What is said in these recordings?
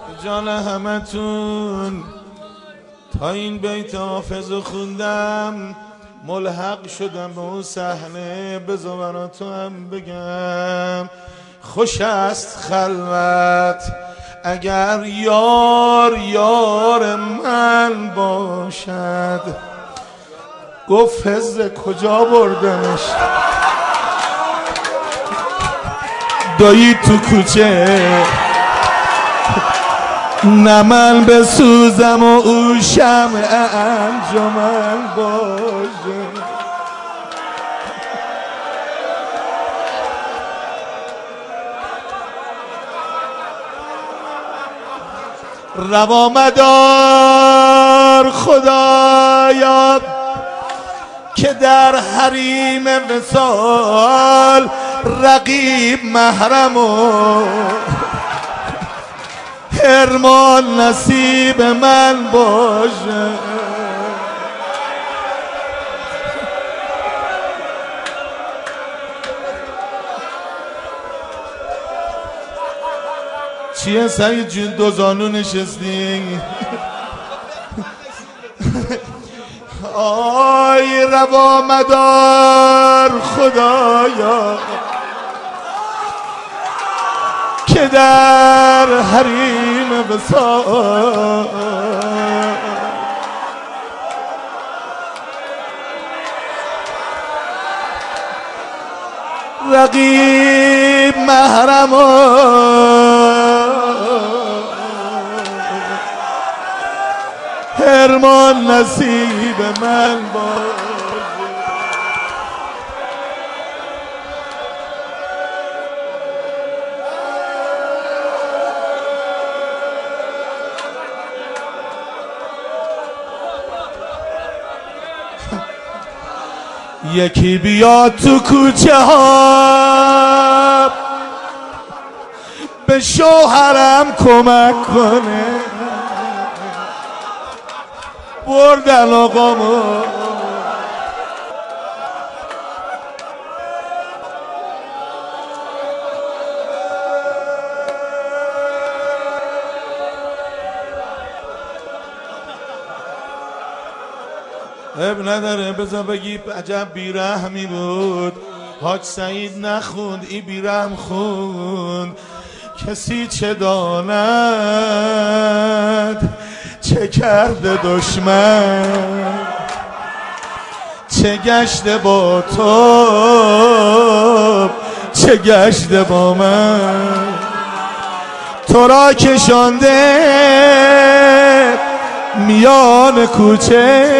جان همتون تا این بیت حافظ خوندم ملحق شدم به اون صحنه. بذار براتون هم بگم خوش است خلوت اگر یار یار من باشد. گفت فزه کجا بردمش دایی تو کوچه، نه من بسوزم و او شمع انجمن باشه. روا مدار خدایا که در حریم وصال رقیب محرم و حرمان نصیب من باشه. چیه سعید جون دو زانو نشستی؟ آی روا مدار خدایا که در حریم وصال رقیب محرم حرمان نصیب من باشه. یکی بیاد تو کوچه ها به شوهرم کمک کنه، بردن آقامو اب نداره. بذار بگی عجب بیرحمی بود حاج سعید نخوند ای بیرحم خوند. کسی چه داند چه کرده دشمن، چه گشته با تو چه گشته با من. تو را کشانده میان کوچه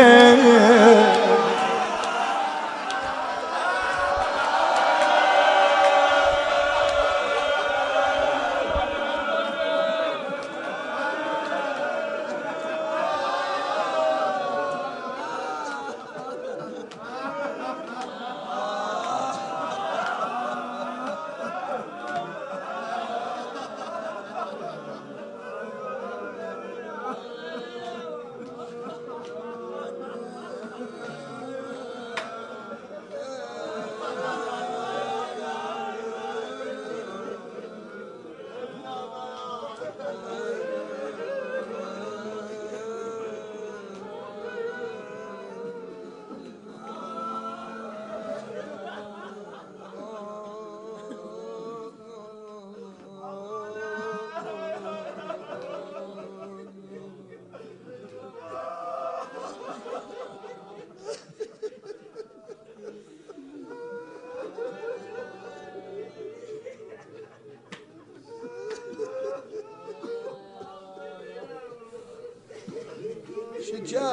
شکست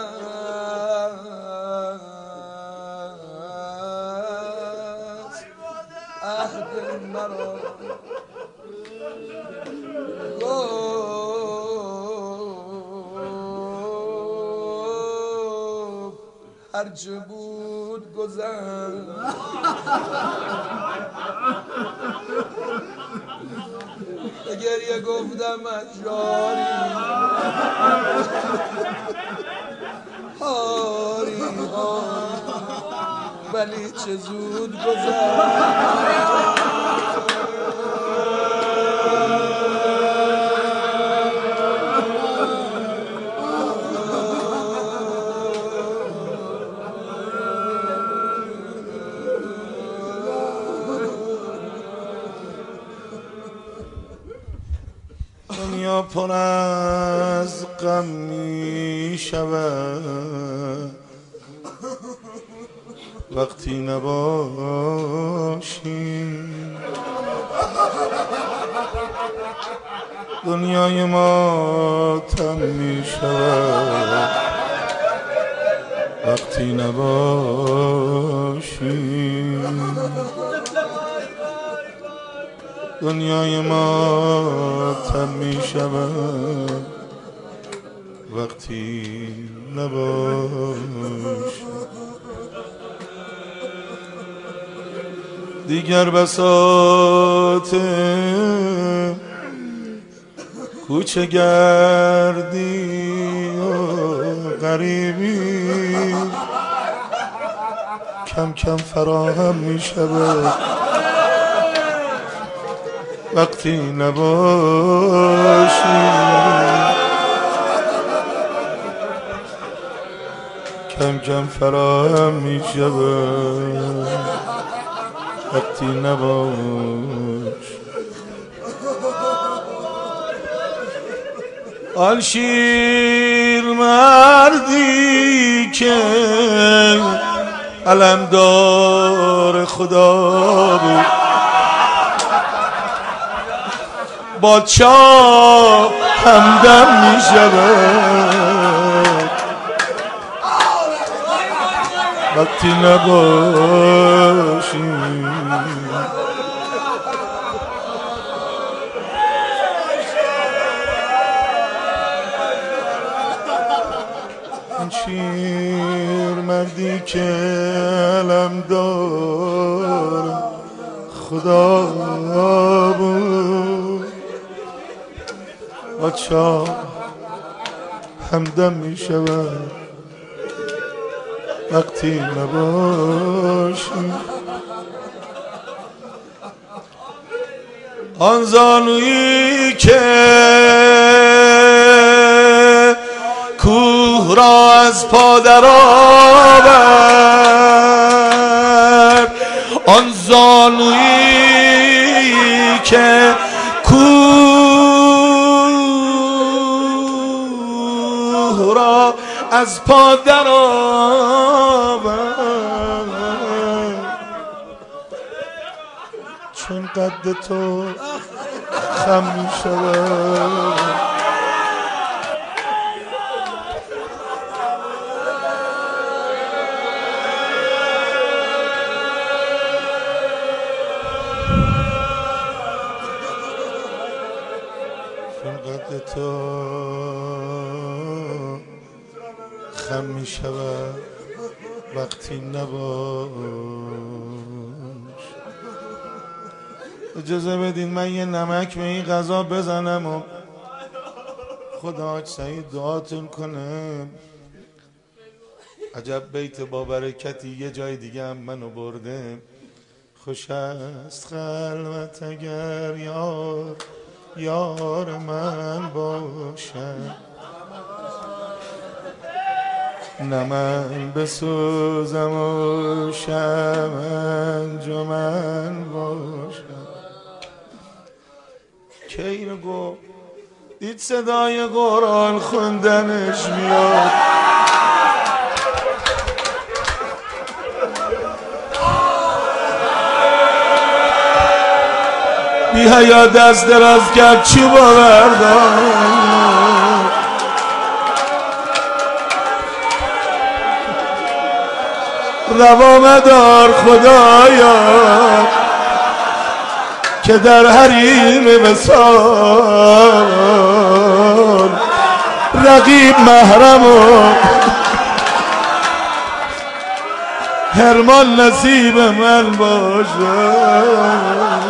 عهد مرا گفت هرچه بود گذشت. گریه گفتم اجاری هاری ولی چه زود گذشت. دنیا پر از غم می شود وقتی نباشی. دنیای ما تم می شود وقتی نباشی. دنیای ما تم می شود وقتی نباشی. دیگر بساط کوچه گردی و غریبی کم کم فراهم می شود وقتی نباشی. کم کم فراهم می شود وقتی نباشی. آن شیر مردی که علمدار خدا بود بادشاه همدم می شود وقتی نباشی. این شیر مردی که علمدار خدا بود بادشاه همدم می شود وقتی نباشی. آن زانویی که کوه را از پا درآورد آن زانویی که کوه را از پا درآورد چون قد تو خم می شود چون قد تو خم می شود وقتی نباش. اجازه بدین من یه نمک به این غذا بزنم و خدا حاج سعید دعاتون کنه. عجب بیت با برکتی یه جای دیگه هم منو برده. خوش است خلوت اگر یار من باشد نه من بسوزم و شب انجمن باشم. که اینو گفت دید صدای قرآن خوندنش میاد بی حیا دست دراز کرد چوب بردار روا مدار خدایا که در حریم وصال رقیب محرم و حرمان نصیب من باشد.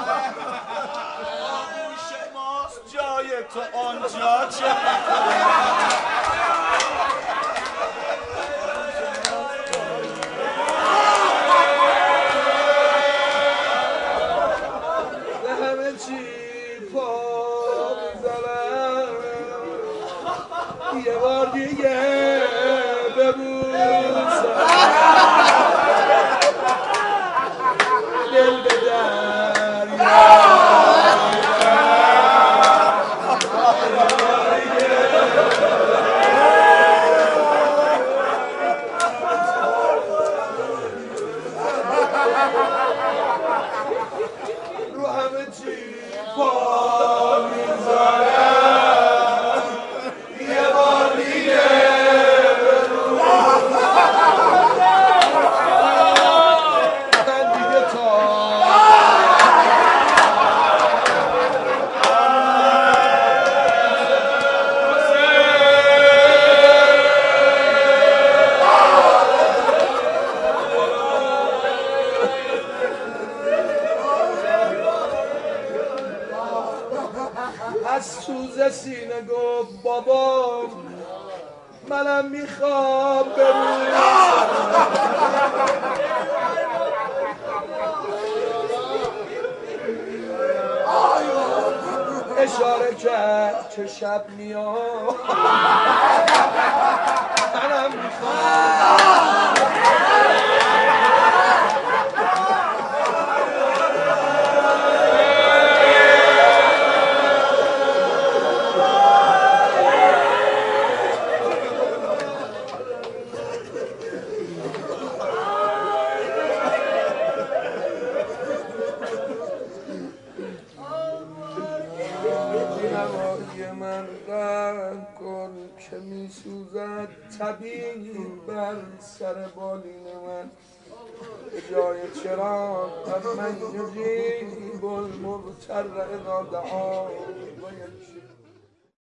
تو آنجا چه یه بار دیگه ببوسم دل به دریا رو همه چی پا میذارم یه بار دیگه من دیگه تا از سوز سینه گفت بابام منم میخوام ببوسم اشاره کرد که شب میاد منم میخوام هوای من قرد کن که می سوزد طبیعی بر سر بالین من به جای چراغ از من یجیب المغتر اذا دعا و یک